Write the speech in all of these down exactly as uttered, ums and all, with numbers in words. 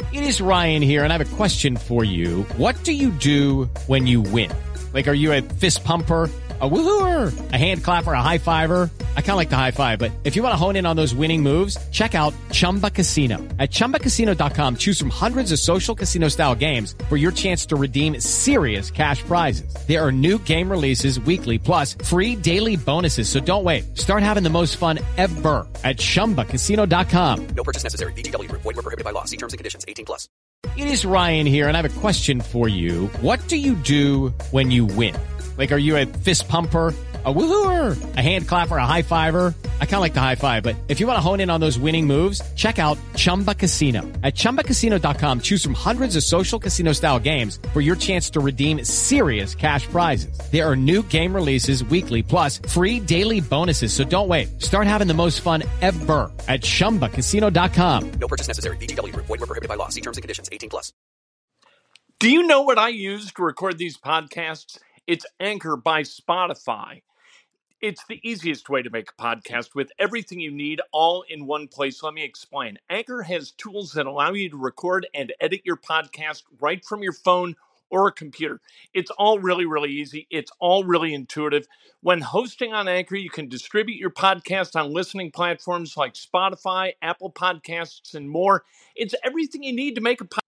It is Ryan here, and I have a question for you. What do you do when you win? Like, are you a fist pumper, a woohooer, a hand clapper, a high fiver? I kind of like the high five, but if you want to hone in on those winning moves, check out Chumba Casino. At chumba casino dot com, choose from hundreds of social casino style games for your chance to redeem serious cash prizes. There are new game releases weekly, plus free daily bonuses. So don't wait. Start having the most fun ever at chumba casino dot com. No purchase necessary. V G W Group. Void where prohibited by law. See terms and conditions. eighteen plus. It is Ryan here, and I have a question for you. What do you do when you win? Like, are you a fist pumper, a woohooer, a hand clapper, a high fiver? I kind of like the high five, but if you want to hone in on those winning moves, check out Chumba Casino. At chumba casino dot com, choose from hundreds of social casino style games for your chance to redeem serious cash prizes. There are new game releases weekly, plus free daily bonuses. So don't wait. Start having the most fun ever at chumba casino dot com. No purchase necessary. V G W Group. Void where prohibited by law. See terms and conditions. eighteen plus. Do you know what I use to record these podcasts? It's Anchor by Spotify. It's the easiest way to make a podcast with everything you need all in one place. Let me explain. Anchor has tools that allow you to record and edit your podcast right from your phone or a computer. It's all really, really easy. It's all really intuitive. When hosting on Anchor, you can distribute your podcast on listening platforms like Spotify, Apple Podcasts, and more. It's everything you need to make a podcast.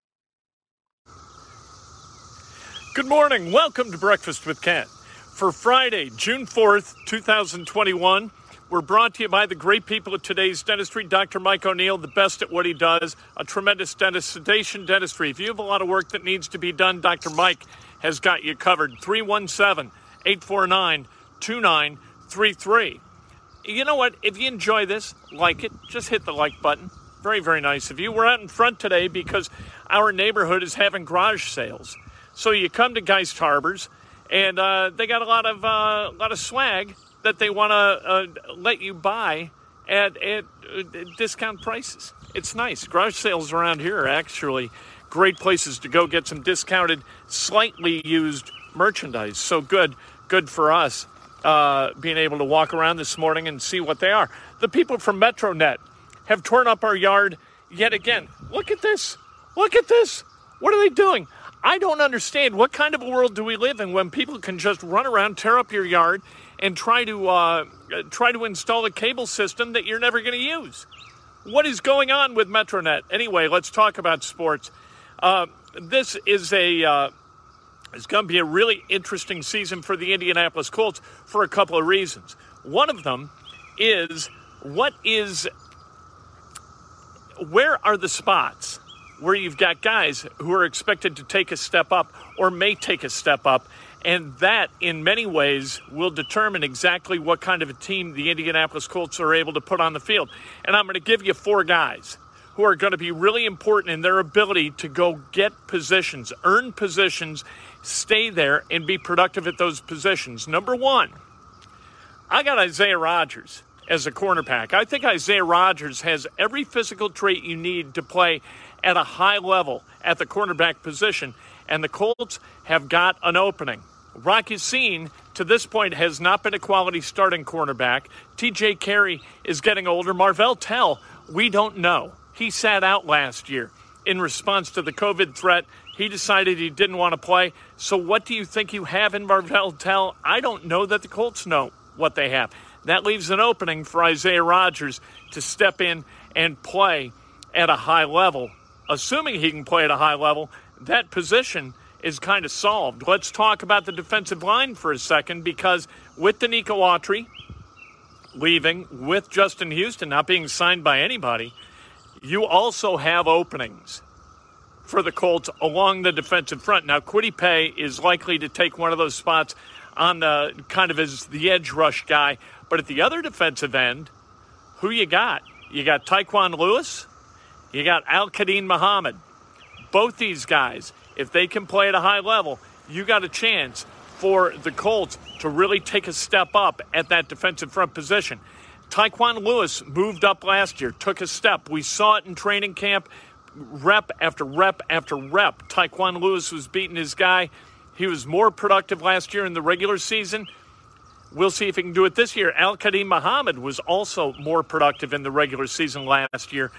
Good morning. Welcome to Breakfast with Ken. For Friday, June fourth, twenty twenty-one, we're brought to you by the great people at Today's Dentistry. Doctor Mike O'Neill, the best at what he does, a tremendous dentist, sedation dentistry. If you have a lot of work that needs to be done, Doctor Mike has got you covered. three one seven, eight four nine, two nine three three. You know what? If you enjoy this, like it, just hit the like button. Very, very nice of you. We're out in front today because our neighborhood is having garage sales. So you come to Geist Harbors, and uh, they got a lot of uh, lot of swag that they want to uh, let you buy at, at uh, discount prices. It's nice. Garage sales around here are actually great places to go get some discounted, slightly used merchandise. So good, good for us uh, being able to walk around this morning and see what they are. The people from MetroNet have torn up our yard yet again. Look at this. Look at this. What are they doing? I don't understand. What kind of a world do we live in when people can just run around, tear up your yard, and try to uh, try to install a cable system that you're never going to use? What is going on with MetroNet? Anyway, let's talk about sports. Uh, this is a uh, it's going to be a really interesting season for the Indianapolis Colts for a couple of reasons. One of them is what is where are the spots where you've got guys who are expected to take a step up or may take a step up, and that, in many ways, will determine exactly what kind of a team the Indianapolis Colts are able to put on the field. And I'm going to give you four guys who are going to be really important in their ability to go get positions, earn positions, stay there, and be productive at those positions. Number one, I got Isaiah Rodgers as a cornerback. I think Isaiah Rodgers has every physical trait you need to play at a high level at the cornerback position, and the Colts have got an opening. Rock Ya-Sin, to this point, has not been a quality starting cornerback. T J Carey is getting older. Marvell Tell, we don't know. He sat out last year in response to the COVID threat. He decided he didn't want to play. So what do you think you have in Marvell Tell? I don't know that the Colts know what they have. That leaves an opening for Isaiah Rodgers to step in and play at a high level. Assuming he can play at a high level, that position is kind of solved. Let's talk about the defensive line for a second, because with Danico Autry leaving, with Justin Houston not being signed by anybody, you also have openings for the Colts along the defensive front. Now, Kwity Paye is likely to take one of those spots on the kind of as the edge rush guy. But at the other defensive end, who you got? You got Tyquan Lewis. You got Al-Quadin Muhammad. Both these guys, if they can play at a high level, you got a chance for the Colts to really take a step up at that defensive front position. Tyquan Lewis moved up last year, took a step. We saw it in training camp, rep after rep after rep. Tyquan Lewis was beating his guy. He was more productive last year in the regular season. We'll see if he can do it this year. Al-Quadin Muhammad was also more productive in the regular season last year.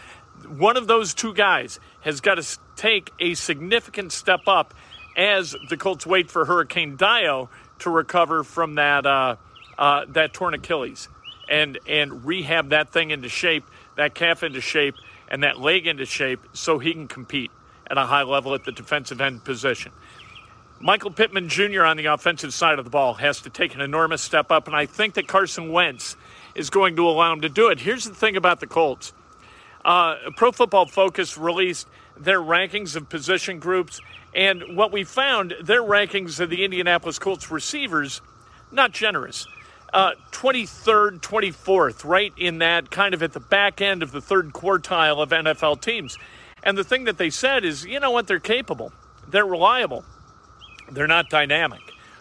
one of those two guys has got to take a significant step up as the Colts wait for Hurricane Dio to recover from that uh, uh, that torn Achilles and and rehab that thing into shape, that calf into shape, and that leg into shape so he can compete at a high level at the defensive end position. Michael Pittman Junior on the offensive side of the ball has to take an enormous step up, and I think that Carson Wentz is going to allow him to do it. Here's the thing about the Colts. Uh, Pro Football Focus released their rankings of position groups, and what we found, their rankings of the Indianapolis Colts receivers, not generous. Uh, twenty-third, twenty-fourth, right in that kind of at the back end of the third quartile of N F L teams. And the thing that they said is, you know what, they're capable. They're reliable. They're not dynamic.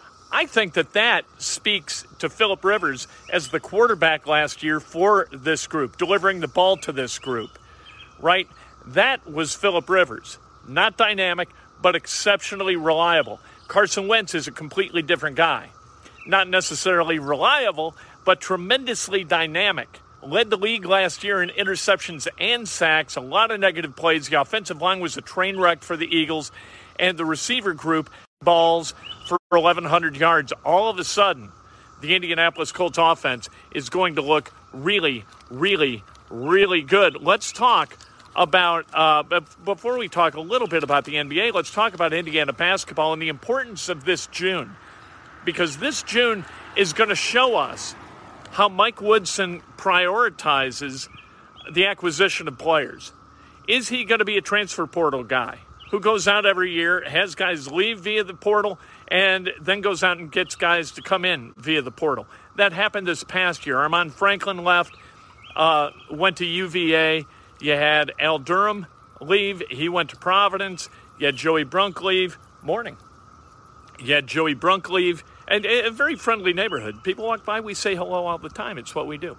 I think that that speaks to Phillip Rivers as the quarterback last year for this group, delivering the ball to this group, right? That was Phillip Rivers. Not dynamic, but exceptionally reliable. Carson Wentz is a completely different guy. Not necessarily reliable, but tremendously dynamic. Led the league last year in interceptions and sacks, a lot of negative plays. The offensive line was a train wreck for the Eagles, and the receiver group balls for eleven hundred yards. All of a sudden, the Indianapolis Colts offense is going to look really, really, really good. Let's talk about, uh, before we talk a little bit about the N B A, let's talk about Indiana basketball and the importance of this June. Because this June is going to show us how Mike Woodson prioritizes the acquisition of players. Is he going to be a transfer portal guy who goes out every year, has guys leave via the portal, and then goes out and gets guys to come in via the portal? That happened this past year. Armand Franklin left, uh, went to U V A. You had Al Durham leave. He went to Providence. You had Joey Brunk leave. Morning. You had Joey Brunk leave. And a very friendly neighborhood. People walk by, we say hello all the time. It's what we do.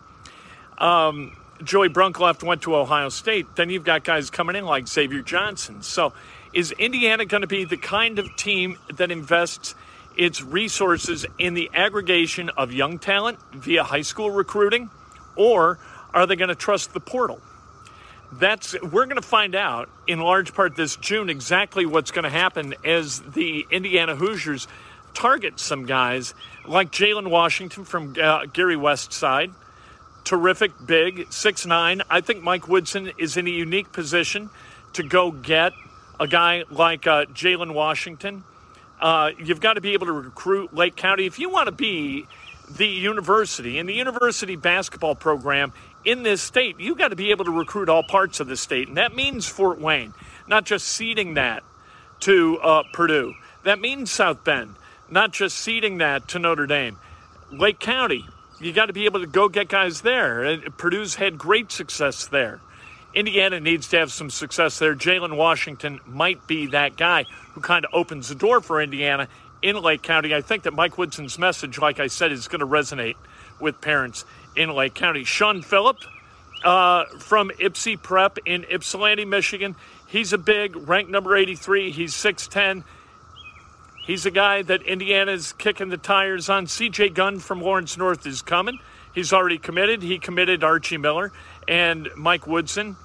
Um, Joey Brunk left, went to Ohio State. Then you've got guys coming in like Xavier Johnson. So is Indiana going to be the kind of team that invests its resources in the aggregation of young talent via high school recruiting? Or are they going to trust the portal? That's we're going to find out in large part this June exactly what's going to happen as the Indiana Hoosiers target some guys like Jalen Washington from uh, Gary Westside. Terrific, big, six nine. I think Mike Woodson is in a unique position to go get a guy like uh, Jalen Washington. Uh, you've got to be able to recruit Lake County. If you want to be the university and the university basketball program in this state, you've got to be able to recruit all parts of the state. And that means Fort Wayne, not just ceding that to uh, Purdue. That means South Bend. Not just ceding that to Notre Dame. Lake County, you got to be able to go get guys there. Purdue's had great success there. Indiana needs to have some success there. Jalen Washington might be that guy who kind of opens the door for Indiana in Lake County. I think that Mike Woodson's message, like I said, is going to resonate with parents in Lake County. Sean Phillip uh, from Ypsi Prep in Ypsilanti, Michigan. He's a big, ranked number eighty-three. He's six ten. He's a guy that Indiana's kicking the tires on. C J Gunn from Lawrence North is coming. He's already committed. He committed Archie Miller. And Mike Woodson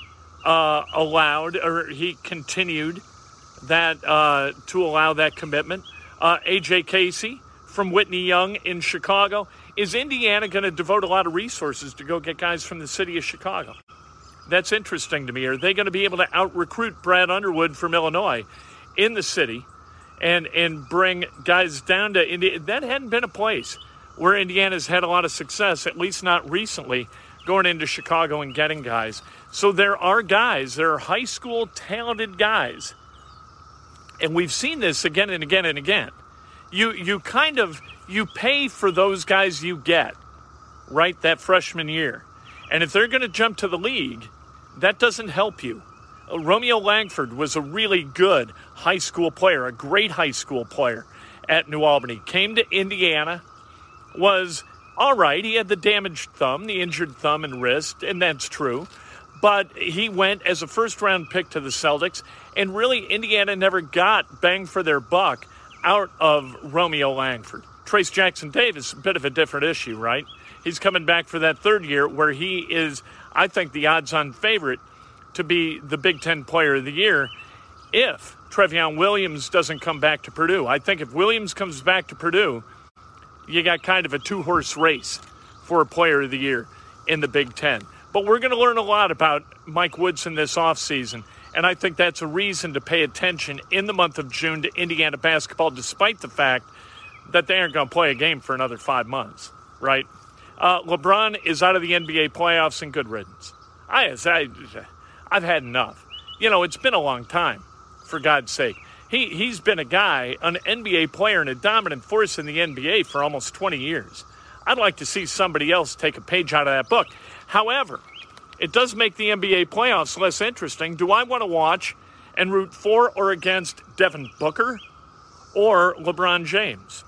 uh, allowed, or he continued that uh, to allow that commitment. Uh, A J Casey from Whitney Young in Chicago. Is Indiana going to devote a lot of resources to go get guys from the city of Chicago? That's interesting to me. Are they going to be able to out-recruit Brad Underwood from Illinois in the city? And and bring guys down to Indiana? That hadn't been a place where Indiana's had a lot of success, at least not recently, going into Chicago and getting guys. So there are guys, there are high school talented guys. And we've seen this again and again and again. You you kind of, you pay for those guys you get, right, that freshman year. And if they're going to jump to the league, that doesn't help you. Romeo Langford was a really good high school player, a great high school player at New Albany. Came to Indiana, was all right. He had the damaged thumb, the injured thumb and wrist, and that's true. But he went as a first-round pick to the Celtics, and really Indiana never got bang for their buck out of Romeo Langford. Trace Jackson Davis, a bit of a different issue, right? He's coming back for that third year where he is, I think, the odds-on favorite to be the Big Ten Player of the Year if Trevion Williams doesn't come back to Purdue. I think if Williams comes back to Purdue, you got kind of a two-horse race for a Player of the Year in the Big Ten. But we're going to learn a lot about Mike Woodson this offseason, and I think that's a reason to pay attention in the month of June to Indiana basketball, despite the fact that they aren't going to play a game for another five months, right? Uh, LeBron is out of the N B A playoffs, and good riddance. I, I, I've had enough. You know, it's been a long time, for God's sake. He, he's been a guy, an N B A player and a dominant force in the N B A for almost twenty years. I'd like to see somebody else take a page out of that book. However, it does make the N B A playoffs less interesting. Do I want to watch and root for or against Devin Booker or LeBron James?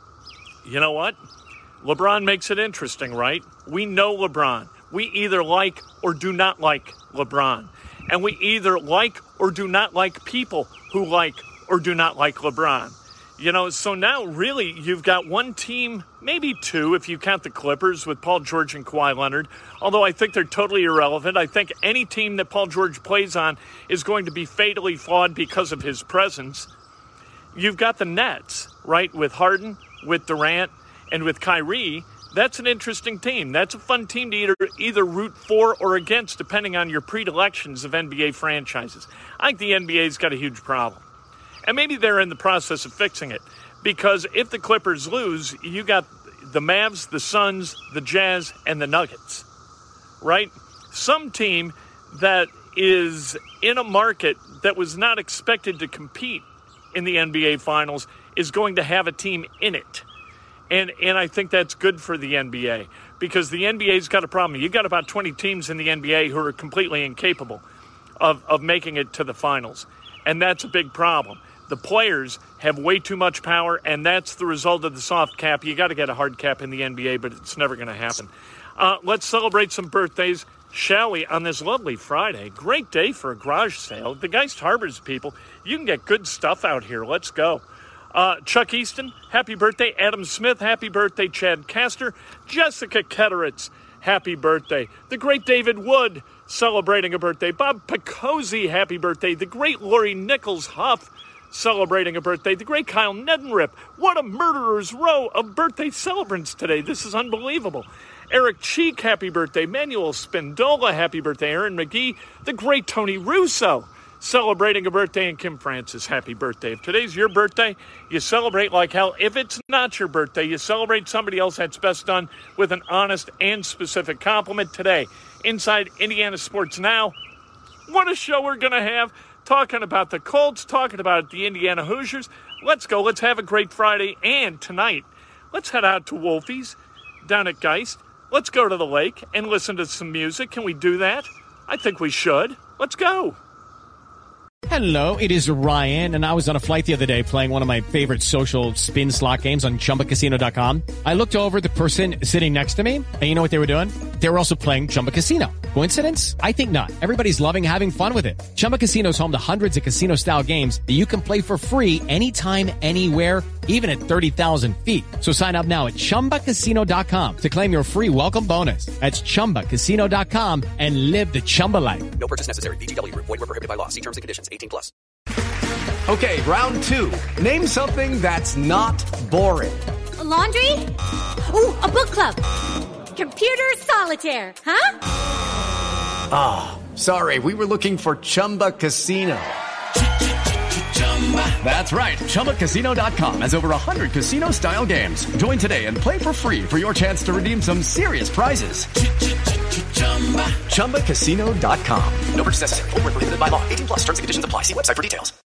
You know what? LeBron makes it interesting, right? We know LeBron. We either like or do not like LeBron. And we either like or do not like people who like or do not like LeBron. You know, so now really you've got one team, maybe two if you count the Clippers with Paul George and Kawhi Leonard, although I think they're totally irrelevant. I think any team that Paul George plays on is going to be fatally flawed because of his presence. You've got the Nets, right, with Harden, with Durant, and with Kyrie. That's an interesting team. That's a fun team to either, either root for or against, depending on your predilections of N B A franchises. I think the N B A's got a huge problem. And maybe they're in the process of fixing it. Because if the Clippers lose, you got the Mavs, the Suns, the Jazz, and the Nuggets. Right? Some team that is in a market that was not expected to compete in the N B A Finals is going to have a team in it. And and I think that's good for the N B A because the N B A's got a problem. You've got about twenty teams in the N B A who are completely incapable of, of making it to the finals. And that's a big problem. The players have way too much power, and that's the result of the soft cap. You got to get a hard cap in the N B A, but it's never going to happen. Uh, let's celebrate some birthdays, shall we, on this lovely Friday. Great day for a garage sale. The Geist Harbors people, you can get good stuff out here. Let's go. Uh, Chuck Easton, happy birthday. Adam Smith, happy birthday. Chad Castor, Jessica Ketteritz, happy birthday. The great David Wood, celebrating a birthday. Bob Picozzi, happy birthday. The great Lori Nichols Huff, celebrating a birthday. The great Kyle Nedenrip. What a murderer's row of birthday celebrants today. This is unbelievable. Eric Cheek, happy birthday. Manuel Spindola, happy birthday. Aaron McGee, the great Tony Russo, celebrating a birthday, and Kim Francis, happy birthday. If today's your birthday, you celebrate like hell. If it's not your birthday, you celebrate somebody else. That's best done with an honest and specific compliment. Today, inside Indiana Sports Now, what a show we're going to have. Talking about the Colts, talking about the Indiana Hoosiers. Let's go. Let's have a great Friday. And tonight, let's head out to Wolfie's down at Geist. Let's go to the lake and listen to some music. Can we do that? I think we should. Let's go. Hello, it is Ryan, and I was on a flight the other day playing one of my favorite social spin slot games on Chumba Casino dot com. I looked over at the person sitting next to me, and you know what they were doing? They were also playing Chumba Casino. Coincidence? I think not. Everybody's loving having fun with it. Chumba Casino is home to hundreds of casino-style games that you can play for free anytime, anywhere, even at thirty thousand feet. So sign up now at Chumba Casino dot com to claim your free welcome bonus. That's Chumba Casino dot com and live the Chumba life. No purchase necessary. V G W. Void where prohibited by law. See terms and conditions. eighteen plus. Okay, round two. Name something that's not boring. A laundry? Ooh, a book club. Computer solitaire, huh? Ah, oh, sorry. We were looking for Chumba Casino. That's right. Chumba Casino dot com has over one hundred casino-style games. Join today and play for free for your chance to redeem some serious prizes. Chumba Casino dot com. No purchase necessary. Void where prohibited by law. eighteen plus. Terms and conditions apply. See website for details.